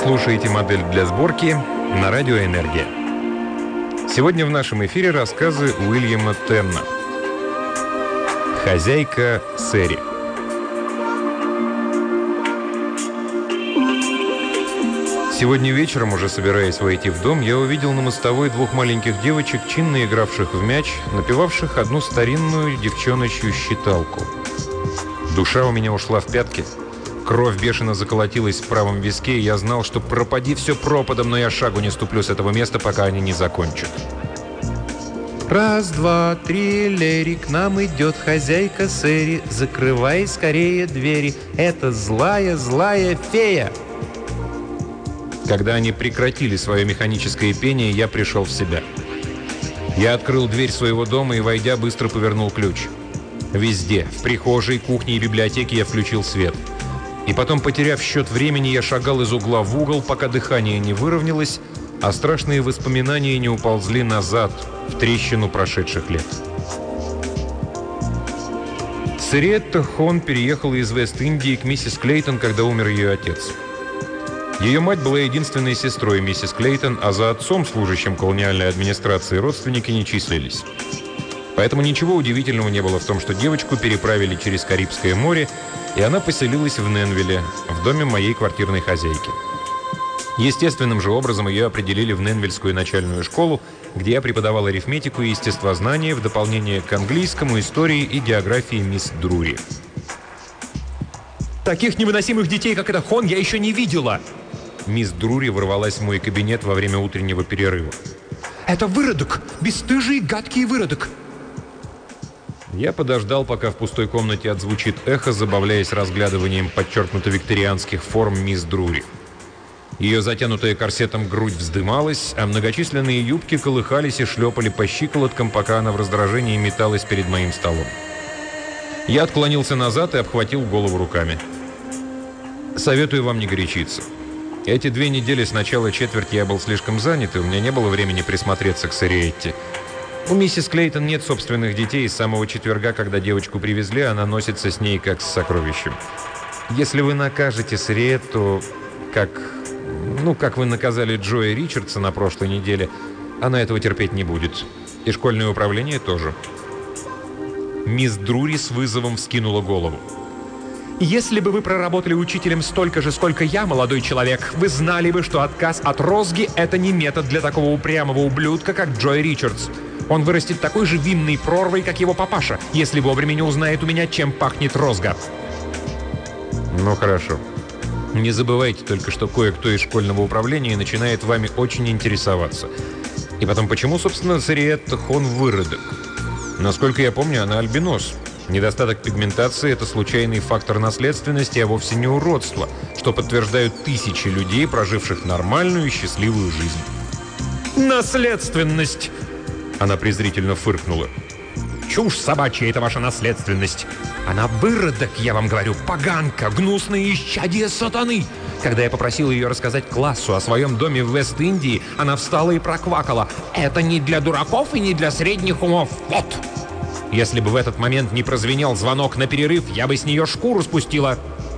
слушаете «Модель для сборки» на радио «Энергия». Сегодня в нашем эфире рассказы Уильяма Тенна. «Хозяйка Сэри». Сегодня вечером, уже собираясь войти в дом, я увидел на мостовой двух маленьких девочек, чинно игравших в мяч, напевавших одну старинную девчоночью считалку. Душа у меня ушла в пятки. Кровь бешено заколотилась в правом виске, и я знал, что пропади все пропадом, но я шагу не ступлю с этого места, пока они не закончат. Раз, два, три, Лерри, к нам идет хозяйка Сэри. Закрывай скорее двери, это злая, злая фея. Когда они прекратили свое механическое пение, я пришел в себя. Я открыл дверь своего дома и, войдя, быстро повернул ключ. Везде, в прихожей, кухне и библиотеке я включил свет. И потом, потеряв счет времени, я шагал из угла в угол, пока дыхание не выровнялось, а страшные воспоминания не уползли назад, в трещину прошедших лет. Сэриетта Хон переехала из Вест-Индии к миссис Клейтон, когда умер ее отец. Ее мать была единственной сестрой миссис Клейтон, а за отцом, служащим колониальной администрации, родственники не числились. Поэтому ничего удивительного не было в том, что девочку переправили через Карибское море, и она поселилась в Ненвилле, в доме моей квартирной хозяйки. Естественным же образом ее определили в Ненвиллскую начальную школу, где я преподавал арифметику и естествознание в дополнение к английскому, истории и географии мисс Друри. Таких невыносимых детей, как эта Хон, я еще не видела. Мисс Друри ворвалась в мой кабинет во время утреннего перерыва. Это выродок! Бесстыжий, гадкий выродок! Я подождал, пока в пустой комнате отзвучит эхо, забавляясь разглядыванием подчеркнуто викторианских форм мисс Друри. Ее затянутая корсетом грудь вздымалась, а многочисленные юбки колыхались и шлепали по щиколоткам, пока она в раздражении металась перед моим столом. Я отклонился назад и обхватил голову руками. Советую вам не горячиться. Эти 2 недели с начала четверти я был слишком занят, и у меня не было времени присмотреться к Сэриетте. У миссис Клейтон нет собственных детей, и с самого четверга, когда девочку привезли, она носится с ней как с сокровищем. Если вы накажете Сэриетту, как вы наказали Джоя Ричардса на прошлой неделе, она этого терпеть не будет. И школьное управление тоже. Мисс Друри с вызовом вскинула голову. Если бы вы проработали учителем столько же, сколько я, молодой человек, вы знали бы, что отказ от розги – это не метод для такого упрямого ублюдка, как Джой Ричардс. Он вырастет такой же винной прорвой, как его папаша, если вовремя не узнает у меня, чем пахнет розга. Ну хорошо. Не забывайте только, что кое-кто из школьного управления начинает вами очень интересоваться. И потом, почему, собственно, Сэриетта Хон выродок? Насколько я помню, она альбинос. Недостаток пигментации – это случайный фактор наследственности, а вовсе не уродство, что подтверждают тысячи людей, проживших нормальную и счастливую жизнь. Наследственность! Она презрительно фыркнула. Чушь собачья – это ваша наследственность. Она выродок, я вам говорю, поганка, гнусное исчадие сатаны. Когда я попросил ее рассказать классу о своем доме в Вест-Индии, она встала и проквакала. Это не для дураков и не для средних умов. Вот! Если бы в этот момент не прозвенел звонок на перерыв, я бы с нее шкуру спустила.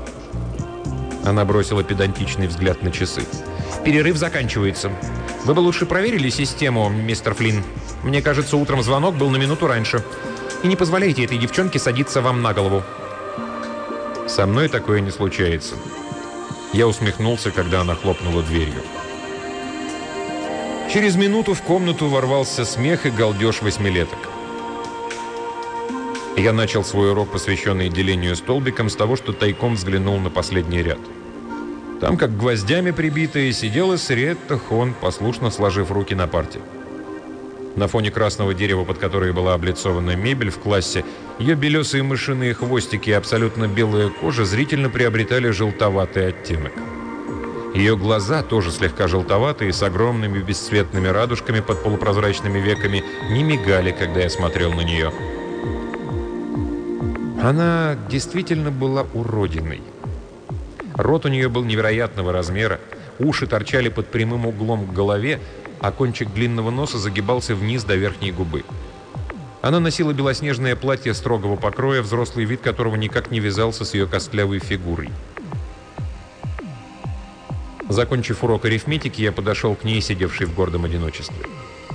Она бросила педантичный взгляд на часы. Перерыв заканчивается. Вы бы лучше проверили систему, мистер Флинн. Мне кажется, утром звонок был на минуту раньше. И не позволяйте этой девчонке садиться вам на голову. Со мной такое не случается. Я усмехнулся, когда она хлопнула дверью. Через минуту в комнату ворвался смех и галдеж 8-леток. Я начал свой урок, посвященный делению столбиком, с того, что тайком взглянул на последний ряд. Там, как гвоздями прибитая, сидела Сэриетта Хон, послушно сложив руки на парте. На фоне красного дерева, под которое была облицована мебель в классе, ее белесые мышиные хвостики и абсолютно белая кожа зрительно приобретали желтоватый оттенок. Ее глаза, тоже слегка желтоватые, с огромными бесцветными радужками под полупрозрачными веками, не мигали, когда я смотрел на нее. Она действительно была уродиной. Рот у нее был невероятного размера, уши торчали под прямым углом к голове, а кончик длинного носа загибался вниз до верхней губы. Она носила белоснежное платье строгого покроя, взрослый вид которого никак не вязался с ее костлявой фигурой. Закончив урок арифметики, я подошел к ней, сидевшей в гордом одиночестве.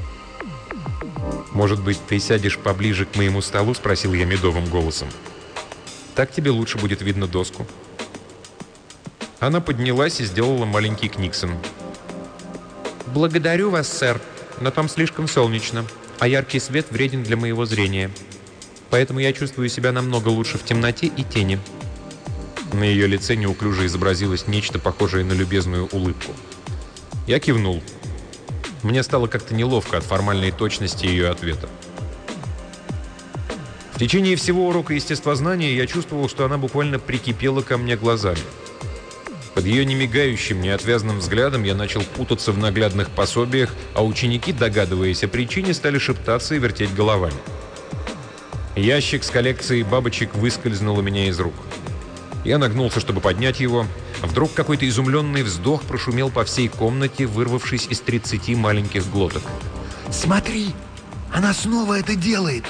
«Может быть, ты сядешь поближе к моему столу?» — спросил я медовым голосом. «Так тебе лучше будет видно доску». Она поднялась и сделала маленький книксон. «Благодарю вас, сэр, но там слишком солнечно, а яркий свет вреден для моего зрения. Поэтому я чувствую себя намного лучше в темноте и тени». На ее лице неуклюже изобразилось нечто похожее на любезную улыбку. Я кивнул. Мне стало как-то неловко от формальной точности ее ответа. В течение всего урока естествознания я чувствовал, что она буквально прикипела ко мне глазами. Под ее немигающим, неотвязным взглядом я начал путаться в наглядных пособиях, а ученики, догадываясь о причине, стали шептаться и вертеть головами. Ящик с коллекцией бабочек выскользнул у меня из рук. Я нагнулся, чтобы поднять его. Вдруг какой-то изумленный вздох прошумел по всей комнате, вырвавшись из 30 маленьких глоток. «Смотри! Она снова это делает!»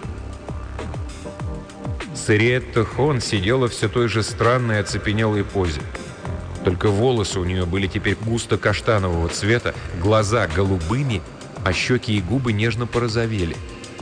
Сириетта Хон сидела все той же странной оцепенелой позе. Только волосы у нее были теперь густо каштанового цвета, глаза голубыми, а щеки и губы нежно порозовели.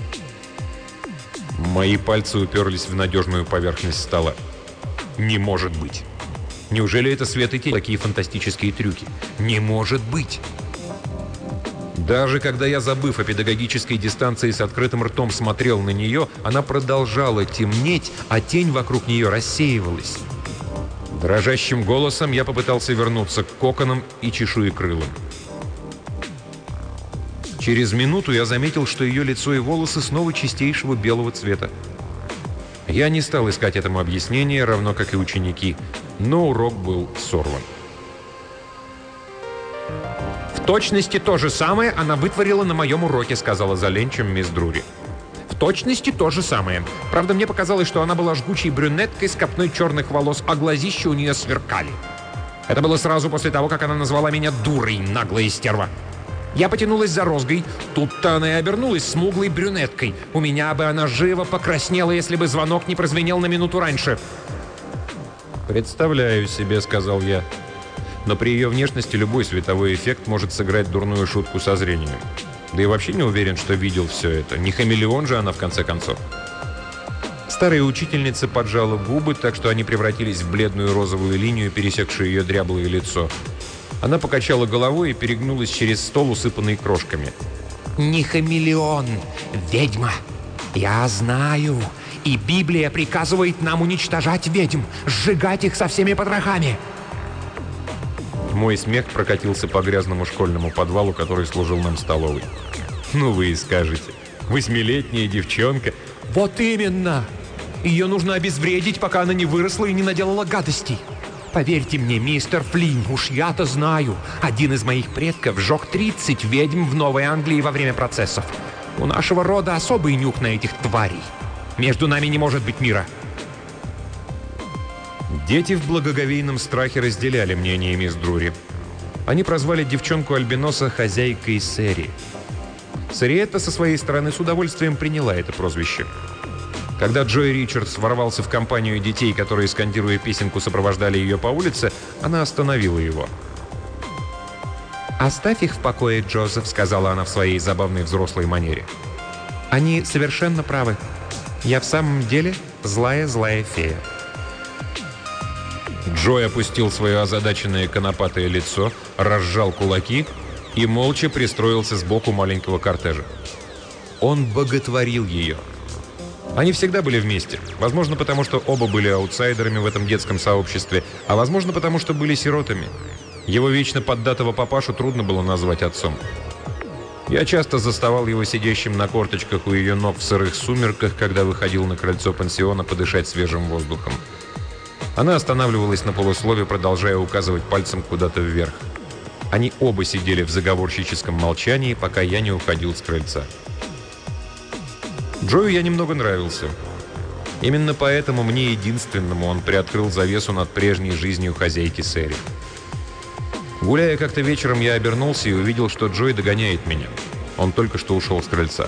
Мои пальцы уперлись в надежную поверхность стола. Не может быть. Неужели это свет и тень? Такие фантастические трюки. Не может быть. Даже когда я, забыв о педагогической дистанции, с открытым ртом смотрел на нее, она продолжала темнеть, а тень вокруг нее рассеивалась. Дрожащим голосом я попытался вернуться к коконам и чешуекрылым. Через минуту я заметил, что ее лицо и волосы снова чистейшего белого цвета. Я не стал искать этому объяснения, равно как и ученики, но урок был сорван. «В точности то же самое она вытворила на моем уроке», — сказала за ленчем мисс Друри. «В точности то же самое. Правда, мне показалось, что она была жгучей брюнеткой с копной черных волос, а глазища у нее сверкали. Это было сразу после того, как она назвала меня дурой, наглая стерва. Я потянулась за розгой. Тут-то она и обернулась смуглой брюнеткой. У меня бы она живо покраснела, если бы звонок не прозвенел на минуту раньше». «Представляю себе», — сказал я. «Но при ее внешности любой световой эффект может сыграть дурную шутку со зрением. Да и вообще не уверен, что видел все это. Не хамелеон же она, в конце концов». Старая учительница поджала губы, так что они превратились в бледную розовую линию, пересекшую ее дряблое лицо. Она покачала головой и перегнулась через стол, усыпанный крошками. «Не хамелеон, ведьма. Я знаю. И Библия приказывает нам уничтожать ведьм, сжигать их со всеми потрохами». Мой смех прокатился по грязному школьному подвалу, который служил нам столовой. «Ну вы и скажете. 8-летняя девчонка». «Вот именно. Ее нужно обезвредить, пока она не выросла и не наделала гадостей. Поверьте мне, мистер Флинн, уж я-то знаю. Один из моих предков сжег 30 ведьм в Новой Англии во время процессов. У нашего рода особый нюх на этих тварей. Между нами не может быть мира». Дети в благоговейном страхе разделяли мнение мисс Друри. Они прозвали девчонку-альбиноса хозяйкой Сэри. Сириетта со своей стороны с удовольствием приняла это прозвище. Когда Джой Ричардс ворвался в компанию детей, которые, скандируя песенку, сопровождали ее по улице, она остановила его. «Оставь их в покое, Джозеф», — сказала она в своей забавной взрослой манере. «Они совершенно правы. Я в самом деле злая-злая фея». Джой опустил свое озадаченное конопатое лицо, разжал кулаки и молча пристроился сбоку маленького кортежа. Он боготворил ее. Они всегда были вместе. Возможно, потому что оба были аутсайдерами в этом детском сообществе, а возможно, потому что были сиротами. Его вечно поддатого папашу трудно было назвать отцом. Я часто заставал его сидящим на корточках у ее ног в сырых сумерках, когда выходил на крыльцо пансиона подышать свежим воздухом. Она останавливалась на полуслове, продолжая указывать пальцем куда-то вверх. Они оба сидели в заговорщическом молчании, пока я не уходил с крыльца. Джою я немного нравился. Именно поэтому мне единственному он приоткрыл завесу над прежней жизнью хозяйки Сэри. Гуляя как-то вечером, я обернулся и увидел, что Джой догоняет меня. Он только что ушел с крыльца.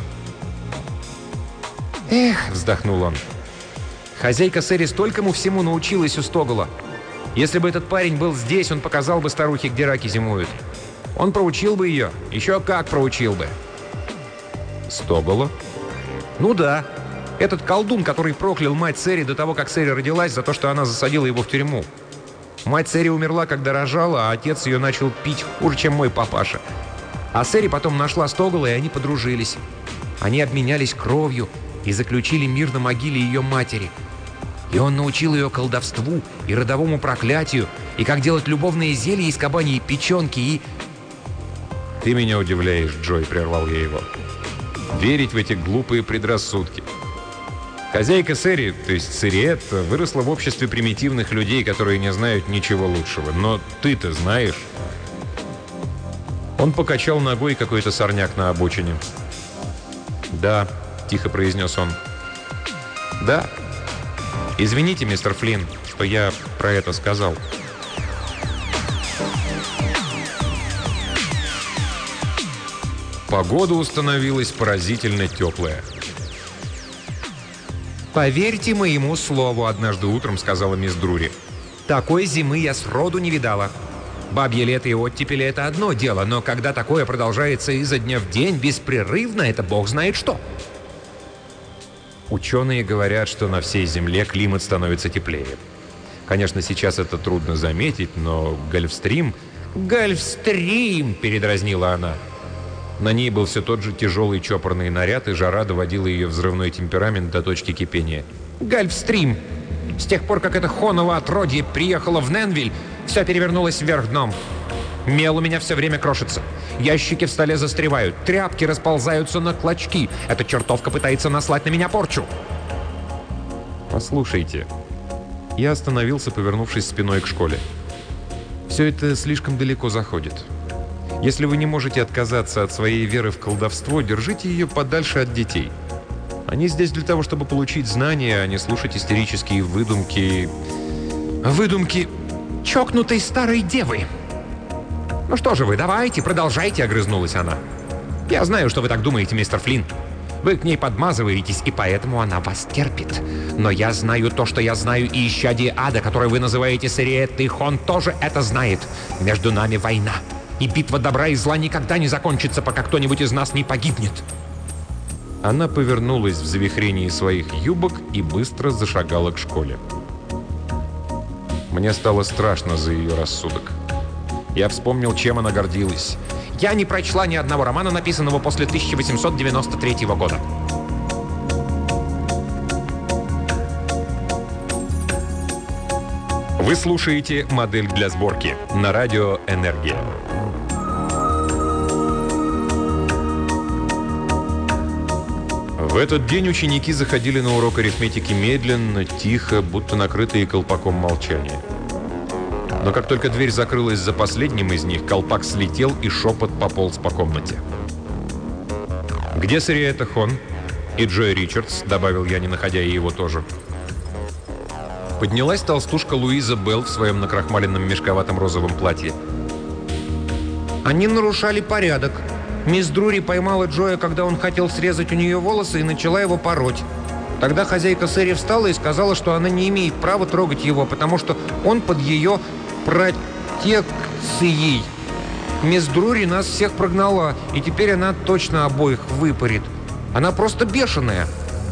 «Эх», — вздохнул он, — «хозяйка Сэри столькому всему научилась у Стогола. Если бы этот парень был здесь, он показал бы старухе, где раки зимуют. Он проучил бы ее. Еще как проучил бы. Стогола? Ну да. Этот колдун, который проклял мать Сэри до того, как Сэри родилась, за то, что она засадила его в тюрьму. Мать Сэри умерла, когда рожала, а отец ее начал пить хуже, чем мой папаша. А Сэри потом нашла Стогола, и они подружились. Они обменялись кровью и заключили мир на могиле ее матери. И он научил ее колдовству и родовому проклятию, и как делать любовные зелья из кабаньей печенки, и... «Ты меня удивляешь, Джой», — прервал я его. «Верить в эти глупые предрассудки. Хозяйка Сэри, то есть Сэриетта, выросла в обществе примитивных людей, которые не знают ничего лучшего. Но ты-то знаешь». Он покачал ногой какой-то сорняк на обочине. «Да», — тихо произнес он. «Да. Извините, мистер Флинн, что я про это сказал». Погода установилась поразительно теплая. «Поверьте моему слову», — однажды утром сказала мисс Друри. «Такой зимы я сроду не видала. Бабье лето и оттепели — это одно дело, но когда такое продолжается изо дня в день, беспрерывно, это бог знает что». Ученые говорят, что на всей Земле климат становится теплее. Конечно, сейчас это трудно заметить, но Гольфстрим... «Гольфстрим!» — передразнила она. На ней был все тот же тяжелый чопорный наряд, и жара доводила ее взрывной темперамент до точки кипения. «Гольфстрим! С тех пор, как это хоново отродье приехало в Ненвиль, все перевернулось вверх дном. Мел у меня все время крошится. Ящики в столе застревают, тряпки расползаются на клочки. Эта чертовка пытается наслать на меня порчу». «Послушайте». Я остановился, повернувшись спиной к школе. «Все это слишком далеко заходит. Если вы не можете отказаться от своей веры в колдовство, держите ее подальше от детей. Они здесь для того, чтобы получить знания, а не слушать истерические выдумки... Выдумки чокнутой старой девы. «Ну что же вы, давайте, продолжайте», — огрызнулась она. «Я знаю, что вы так думаете, мистер Флинн. Вы к ней подмазываетесь, и поэтому она вас терпит. Но я знаю то, что я знаю, и исчадие ада, которое вы называете Сэриеттой, он тоже это знает. Между нами война. И битва добра и зла никогда не закончится, пока кто-нибудь из нас не погибнет». Она повернулась в завихрении своих юбок и быстро зашагала к школе. Мне стало страшно за ее рассудок. Я вспомнил, чем она гордилась. «Я не прочла ни одного романа, написанного после 1893 года». Вы слушаете «Модель для сборки» на радио «Энергия». В этот день ученики заходили на урок арифметики медленно, тихо, будто накрытые колпаком молчания. Но как только дверь закрылась за последним из них, колпак слетел и шепот пополз по комнате. «Где Сэриетта Хон?» «И Джой Ричардс», — добавил я, не находя и его тоже. Поднялась толстушка Луиза Белл в своем накрахмаленном мешковатом розовом платье. «Они нарушали порядок. Мисс Друри поймала Джоя, когда он хотел срезать у нее волосы, и начала его пороть. Тогда хозяйка Сэри встала и сказала, что она не имеет права трогать его, потому что он под ее протекцией. Мисс Друри нас всех прогнала, и теперь она точно обоих выпарит. Она просто бешеная».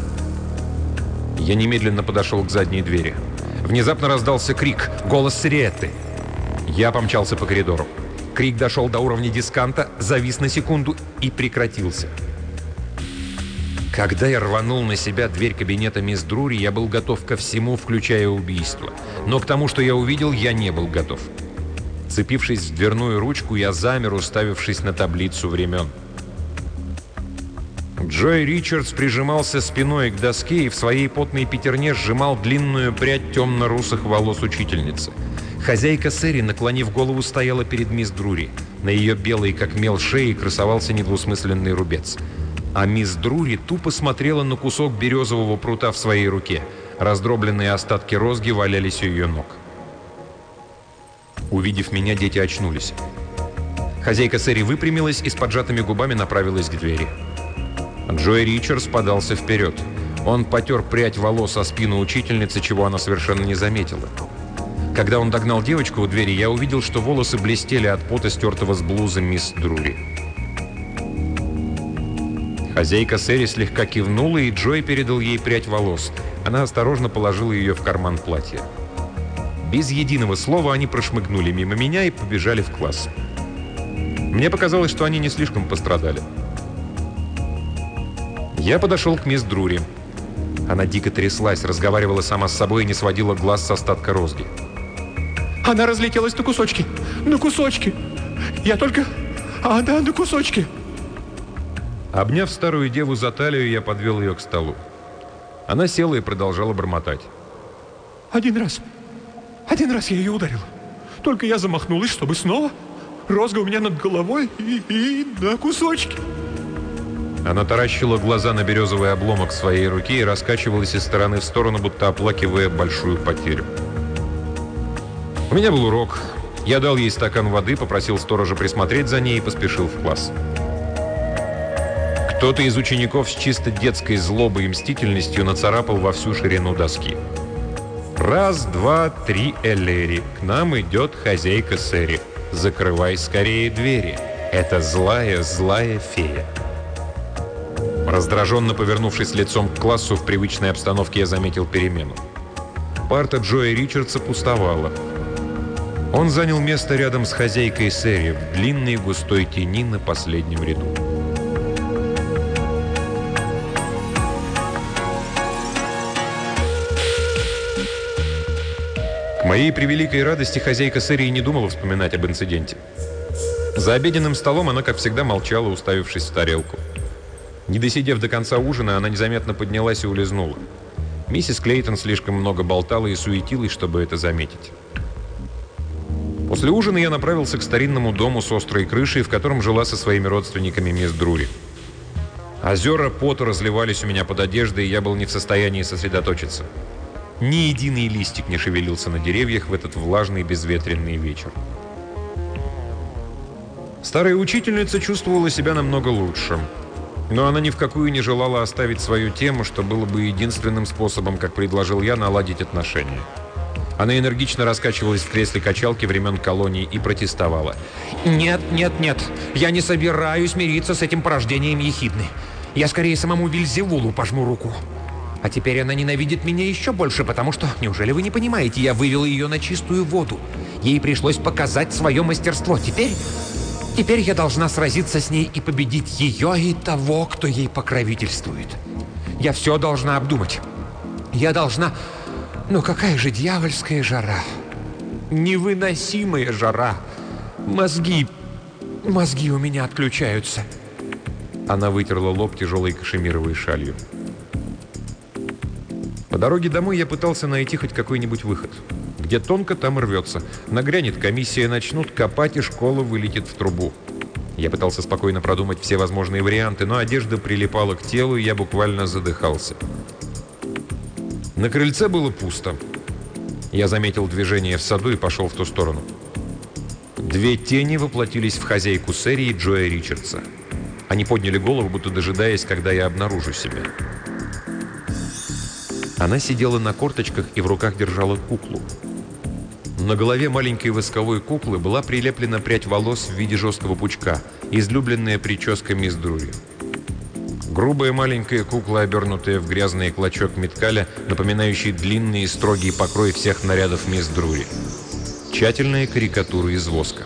Я немедленно подошел к задней двери. Внезапно раздался крик, голос Сэриетты. Я помчался по коридору. Крик дошел до уровня дисканта, завис на секунду и прекратился. Когда я рванул на себя дверь кабинета мисс Друри, я был готов ко всему, включая убийство. Но к тому, что я увидел, я не был готов. Цепившись в дверную ручку, я замер, уставившись на таблицу времен. Джой Ричардс прижимался спиной к доске и в своей потной пятерне сжимал длинную прядь темно-русых волос учительницы. Хозяйка Сэри, наклонив голову, стояла перед мисс Друри. На ее белой, как мел, шее красовался недвусмысленный рубец. А мисс Друри тупо смотрела на кусок березового прута в своей руке. Раздробленные остатки розги валялись у ее ног. Увидев меня, дети очнулись. Хозяйка Сэри выпрямилась и с поджатыми губами направилась к двери. Джой Ричардс подался вперед. Он потер прядь волос о спину учительницы, чего она совершенно не заметила. Когда он догнал девочку у двери, я увидел, что волосы блестели от пота, стертого с блузы мисс Друри. Хозяйка Сэри слегка кивнула, и Джой передал ей прядь волос. Она осторожно положила ее в карман платья. Без единого слова они прошмыгнули мимо меня и побежали в класс. Мне показалось, что они не слишком пострадали. Я подошел к мисс Друри. Она дико тряслась, разговаривала сама с собой и не сводила глаз с остатка розги. Она разлетелась на кусочки. На кусочки. Я только... Она на кусочки. Обняв старую деву за талию, я подвел ее к столу. Она села и продолжала бормотать. Один раз я ее ударил. Только я замахнулась, чтобы снова. Розга у меня над головой и на кусочки. Она таращила глаза на березовый обломок своей руки и раскачивалась из стороны в сторону, будто оплакивая большую потерю. У меня был урок. Я дал ей стакан воды, попросил сторожа присмотреть за ней и поспешил в класс. Кто-то из учеников с чисто детской злобой и мстительностью нацарапал во всю ширину доски. «Раз, два, три, Эллери. К нам идет хозяйка Сэри. Закрывай скорее двери. Это злая, злая фея». Раздраженно повернувшись лицом к классу, в привычной обстановке я заметил перемену. Парта Джоя Ричардса пустовала. Он занял место рядом с хозяйкой Сэри в длинной густой тени на последнем ряду. К моей превеликой радости хозяйка Сэри не думала вспоминать об инциденте. За обеденным столом она, как всегда, молчала, уставившись в тарелку. Не досидев до конца ужина, она незаметно поднялась и улизнула. Миссис Клейтон слишком много болтала и суетилась, чтобы это заметить. После ужина я направился к старинному дому с острой крышей, в котором жила со своими родственниками мисс Друри. Озера пота разливались у меня под одеждой, и я был не в состоянии сосредоточиться. Ни единый листик не шевелился на деревьях в этот влажный безветренный вечер. Старая учительница чувствовала себя намного лучше. Но она ни в какую не желала оставить свою тему, что было бы единственным способом, как предложил я, наладить отношения. Она энергично раскачивалась в кресле качалки времен колонии и протестовала. Нет, нет, нет. Я не собираюсь мириться с этим порождением ехидны. Я скорее самому Вельзевулу пожму руку. А теперь она ненавидит меня еще больше, потому что, неужели вы не понимаете, я вывел ее на чистую воду. Ей пришлось показать свое мастерство. Теперь я должна сразиться с ней и победить ее и того, кто ей покровительствует. Я все должна обдумать. Я должна... Ну какая же дьявольская жара. Невыносимая жара. Мозги у меня отключаются. Она вытерла лоб тяжелой кашемировой шалью. По дороге домой я пытался найти хоть какой-нибудь выход. Где тонко, там и рвется. Нагрянет комиссия, начнут копать, и школа вылетит в трубу. Я пытался спокойно продумать все возможные варианты, но одежда прилипала к телу, и я буквально задыхался. На крыльце было пусто. Я заметил движение в саду и пошел в ту сторону. Две тени воплотились в хозяйку Сэри и Джоя Ричардса. Они подняли голову, будто дожидаясь, когда я обнаружу себя. Она сидела на корточках и в руках держала куклу. На голове маленькой восковой куклы была прилеплена прядь волос в виде жесткого пучка, излюбленная прическа мисс Друри. Грубая маленькая кукла, обернутая в грязный клочок меткаля, напоминающий длинный и строгий покрой всех нарядов мисс Друри. Тщательная карикатура из воска.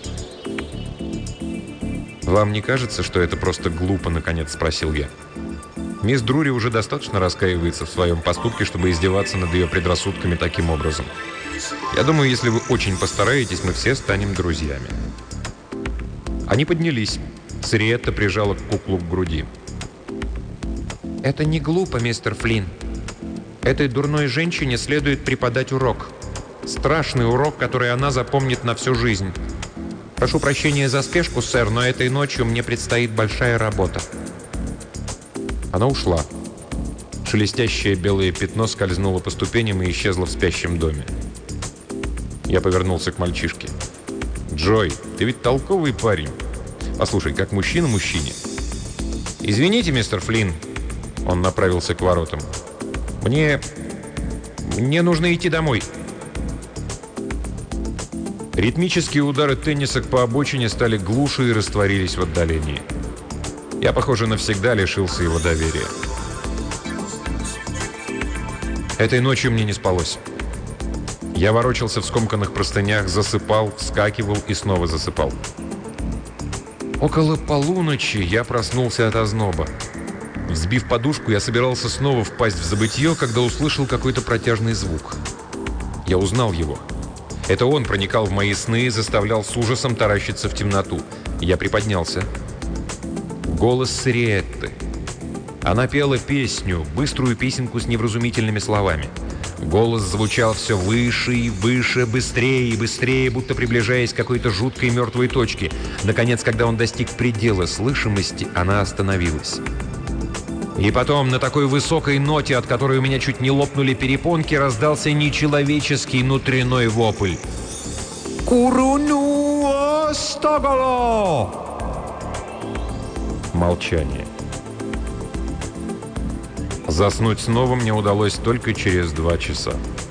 «Вам не кажется, что это просто глупо?» — наконец спросил я. Мисс Друри уже достаточно раскаивается в своем поступке, чтобы издеваться над ее предрассудками таким образом. Я думаю, если вы очень постараетесь, мы все станем друзьями. Они поднялись. Сриетта прижала куклу к груди. Это не глупо, мистер Флинн. Этой дурной женщине следует преподать урок. Страшный урок, который она запомнит на всю жизнь. Прошу прощения за спешку, сэр, но этой ночью мне предстоит большая работа. Она ушла. Шелестящее белое пятно скользнуло по ступеням и исчезло в спящем доме. Я повернулся к мальчишке. «Джой, ты ведь толковый парень. Послушай, как мужчина мужчине». «Извините, мистер Флинн». Он направился к воротам. «Мне нужно идти домой». Ритмические удары теннисок по обочине стали глуше и растворились в отдалении. Я, похоже, навсегда лишился его доверия. Этой ночью мне не спалось. Я ворочался в скомканных простынях, засыпал, вскакивал и снова засыпал. Около полуночи я проснулся от озноба. Взбив подушку, я собирался снова впасть в забытье, когда услышал какой-то протяжный звук. Я узнал его. Это он проникал в мои сны и заставлял с ужасом таращиться в темноту. Я приподнялся. Голос Сириетты. Она пела песню, быструю песенку с невразумительными словами. Голос звучал все выше и выше, быстрее и быстрее, будто приближаясь к какой-то жуткой мертвой точке. Наконец, когда он достиг предела слышимости, она остановилась. И потом, на такой высокой ноте, от которой у меня чуть не лопнули перепонки, раздался нечеловеческий внутренний вопль. «Куруну Остоголо!» Молчание. Заснуть снова мне удалось только через 2 часа.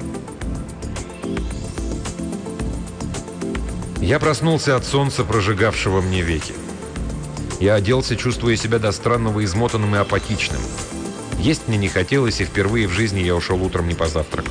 Я проснулся от солнца, прожигавшего мне веки. Я оделся, чувствуя себя до странного измотанным и апатичным. Есть мне не хотелось, и впервые в жизни я ушел утром не позавтракав.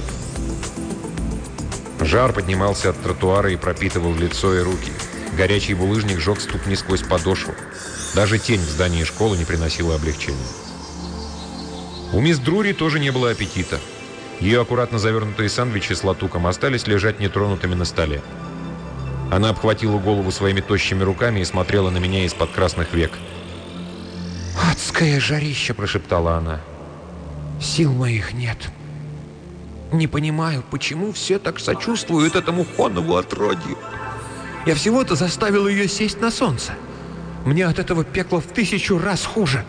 Жар поднимался от тротуара и пропитывал лицо и руки. Горячий булыжник жег ступни сквозь подошву. Даже тень в здании школы не приносила облегчения. У мисс Друри тоже не было аппетита. Ее аккуратно завернутые сэндвичи с латуком остались лежать нетронутыми на столе. Она обхватила голову своими тощими руками и смотрела на меня из-под красных век. «Адское жарище!» – прошептала она. «Сил моих нет. Не понимаю, почему все так сочувствуют этому Хонову отродью. Я всего-то заставил ее сесть на солнце. Мне от этого пекла в 1000 раз хуже».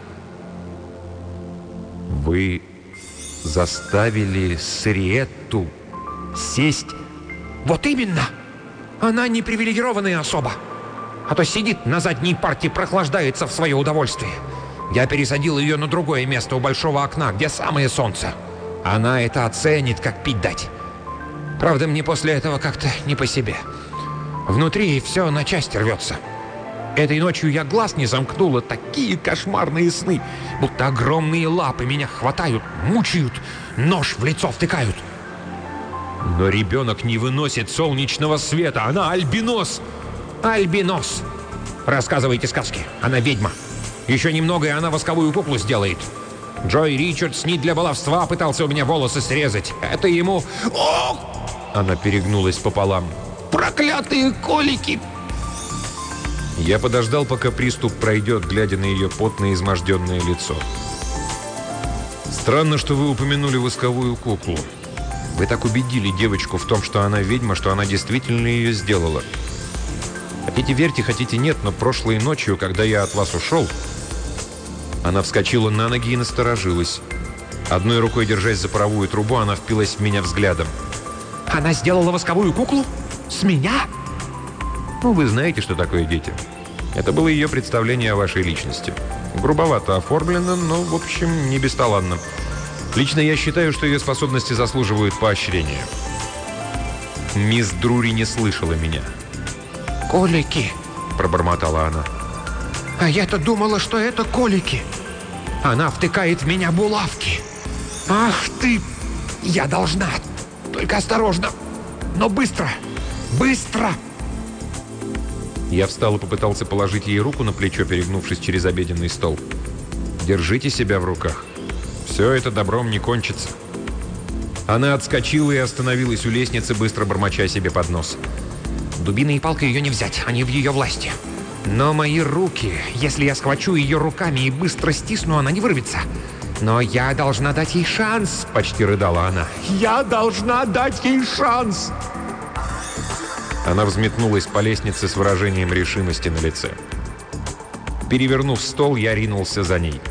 «Вы заставили Сириетту сесть?» «Вот именно! Она не привилегированная особа. А то сидит на задней парте, прохлаждается в свое удовольствие. Я пересадил ее на другое место у большого окна, где самое солнце. Она это оценит, как пить дать. Правда, мне после этого как-то не по себе. Внутри все на части рвется. Этой ночью я глаз не замкнула, такие кошмарные сны, будто огромные лапы меня хватают, мучают, нож в лицо втыкают. Но ребенок не выносит солнечного света, она альбинос. Альбинос. Рассказывайте сказки, она ведьма. Еще немного, и она восковую куклу сделает. Джой Ричардс не для баловства пытался у меня волосы срезать. Это ему... О! Она перегнулась пополам. Проклятые колики! Я подождал, пока приступ пройдет, глядя на ее потное, изможденное лицо. Странно, что вы упомянули восковую куклу. Вы так убедили девочку в том, что она ведьма, что она действительно ее сделала. Хотите верьте, хотите нет, но прошлой ночью, когда я от вас ушел... Она вскочила на ноги и насторожилась. Одной рукой, держась за паровую трубу, она впилась в меня взглядом. «Она сделала восковую куклу? С меня?» Ну, вы знаете, что такое дети. Это было ее представление о вашей личности. Грубовато оформлено, но, в общем, не бесталанно. Лично я считаю, что ее способности заслуживают поощрения. Мисс Друри не слышала меня. «Колики!» – пробормотала она. «А я-то думала, что это колики. Она втыкает в меня булавки. Ах ты! Я должна! Только осторожно! Но быстро! Быстро!» Я встал и попытался положить ей руку на плечо, перегнувшись через обеденный стол. «Держите себя в руках. Все это добром не кончится». Она отскочила и остановилась у лестницы, быстро бормоча себе под нос. «Дубиной и палкой ее не взять, они в ее власти. Но мои руки, если я схвачу ее руками и быстро стисну, она не вырвется. Но я должна дать ей шанс», — почти рыдала она. «Я должна дать ей шанс!» Она взметнулась по лестнице с выражением решимости на лице. Перевернув стол, я ринулся за ней.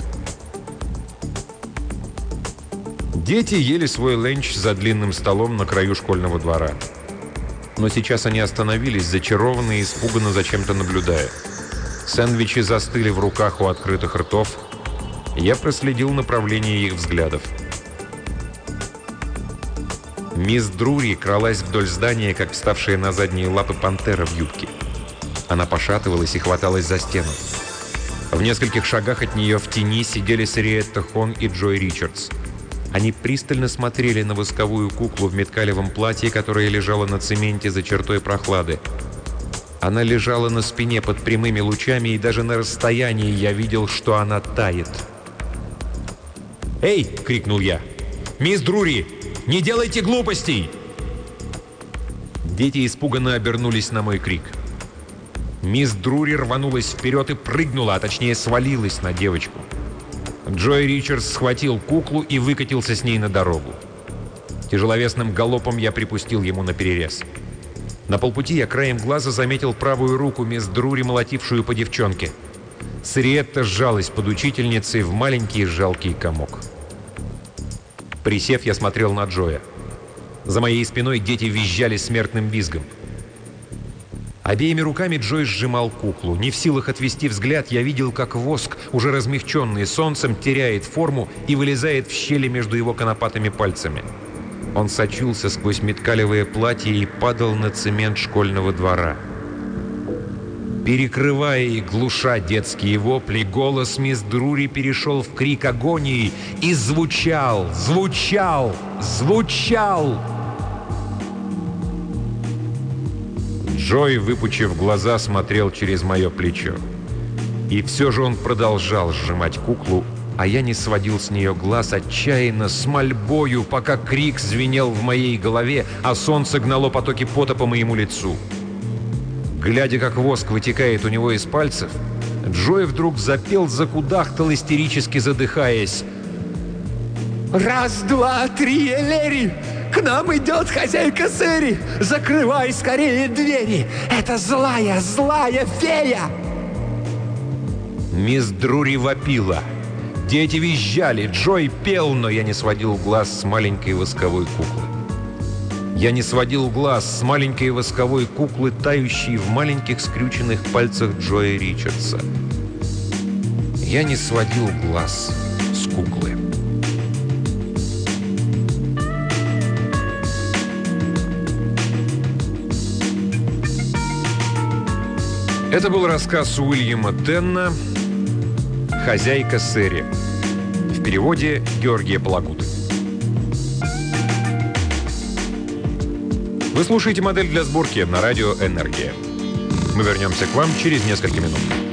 Дети ели свой ленч за длинным столом на краю школьного двора. Но сейчас они остановились, зачарованные и испуганно зачем-то наблюдая. Сэндвичи застыли в руках у открытых ртов. Я проследил направление их взглядов. Мисс Друри кралась вдоль здания, как вставшая на задние лапы пантера в юбке. Она пошатывалась и хваталась за стену. В нескольких шагах от нее в тени сидели Сириетта Хон и Джой Ричардс. Они пристально смотрели на восковую куклу в меткалевом платье, которая лежала на цементе за чертой прохлады. Она лежала на спине под прямыми лучами, и даже на расстоянии я видел, что она тает. «Эй!» — крикнул я. «Мисс Друри, не делайте глупостей!» Дети испуганно обернулись на мой крик. Мисс Друри рванулась вперед и прыгнула, а точнее свалилась на девочку. Джой Ричардс схватил куклу и выкатился с ней на дорогу. Тяжеловесным галопом я припустил ему наперерез. На полпути я краем глаза заметил правую руку мисс Друри, молотившую по девчонке. Сириетта сжалась под учительницей в маленький жалкий комок. Присев, я смотрел на Джоя. За моей спиной дети визжали смертным визгом. Обеими руками Джой сжимал куклу. Не в силах отвести взгляд, я видел, как воск, уже размягченный солнцем, теряет форму и вылезает в щели между его конопатыми пальцами. Он сочился сквозь меткалевое платье и падал на цемент школьного двора. Перекрывая и глуша детские вопли, голос мисс Друри перешел в крик агонии и звучал, звучал, звучал. Джой, выпучив глаза, смотрел через мое плечо. И все же он продолжал сжимать куклу, а я не сводил с нее глаз отчаянно, с мольбою, пока крик звенел в моей голове, а солнце гнало потоки пота по моему лицу. Глядя, как воск вытекает у него из пальцев, Джой вдруг запел, закудахтал, истерически задыхаясь. «Раз, два, три, Элери! К нам идет хозяйка Сэри! Закрывай скорее двери! Это злая, злая фея!» Мисс Друри вопила. Дети визжали, Джой пел, но я не сводил глаз с маленькой восковой куклы. Я не сводил глаз с маленькой восковой куклы, тающей в маленьких скрюченных пальцах Джоя Ричардса. Я не сводил глаз с куклы. Это был рассказ Уильяма Тенна «Хозяйка Сэри». В переводе Георгия Палагуты. Вы слушаете «Модель для сборки» на радио «Энергия». Мы вернемся к вам через несколько минут.